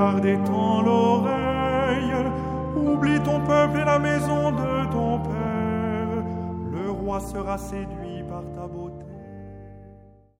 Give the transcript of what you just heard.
regard détend l'oreille. Oublie ton peuple et la maison de ton père. Le roi sera séduit par ta beauté.